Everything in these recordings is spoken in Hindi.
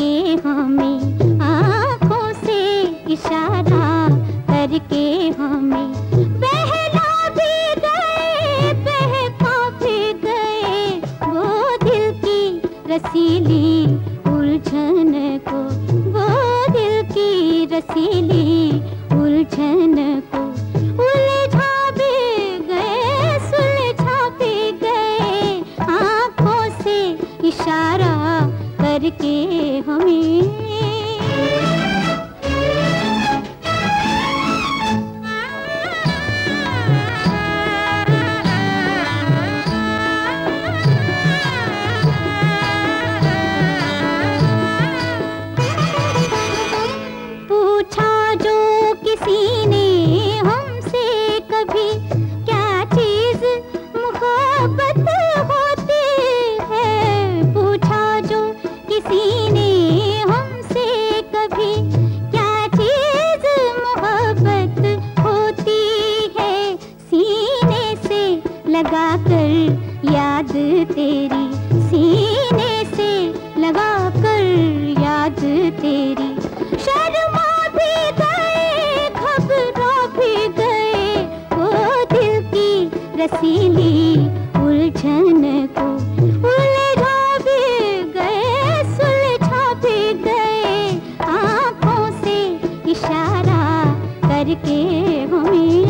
हमें, आँखों से इशारा करके हमें बहला भी गए, बहका भी गए वो दिल की रसीली उलझन को, वो दिल की रसीली उलझन को उलझा भी गए, सुलझा भी गए आँखों से इशारा करके हमें। पूछा जो किसी ने हमसे कभी क्या चीज मोहब्बत होती है, पूछा जो किसी ने हमसे कभी क्या चीज मोहब्बत होती है, सीने से लगा कर याद तेरी, सीने से लगा कर याद तेरी, शर्मा भी गए, घबरा भी गए वो दिल की रसीली उलझन को उलझा भी गए, सुलझा भी गए आँखों से इशारा करके हमें।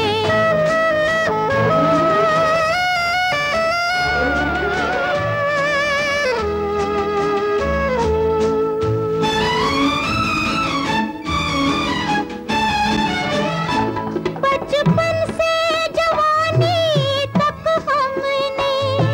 बचपन से जवानी तक हमने,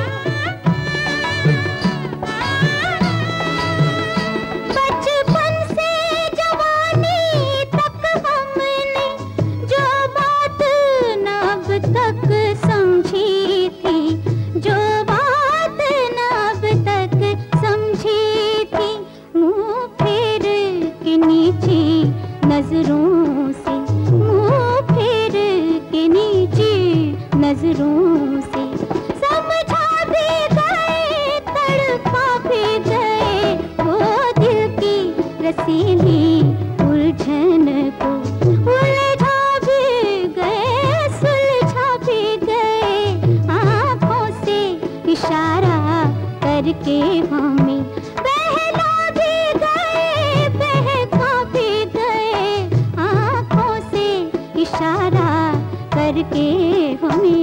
बचपन से जवानी तक हमने जो बात न अब तक समझी थी, जो बात न अब तक समझी थी, मुँह फेर के नीचे नजरों से, मुँह फेर के नीचे नजरों से समझा भी गए, तड़पा भी गए वो दिल की रसीली उलझन को उलझा भी गए, सुलझा भी गए आँखों से इशारा करके हमें, बहला भी गए, बहका भी गए आँखों से इशारा करके हमें।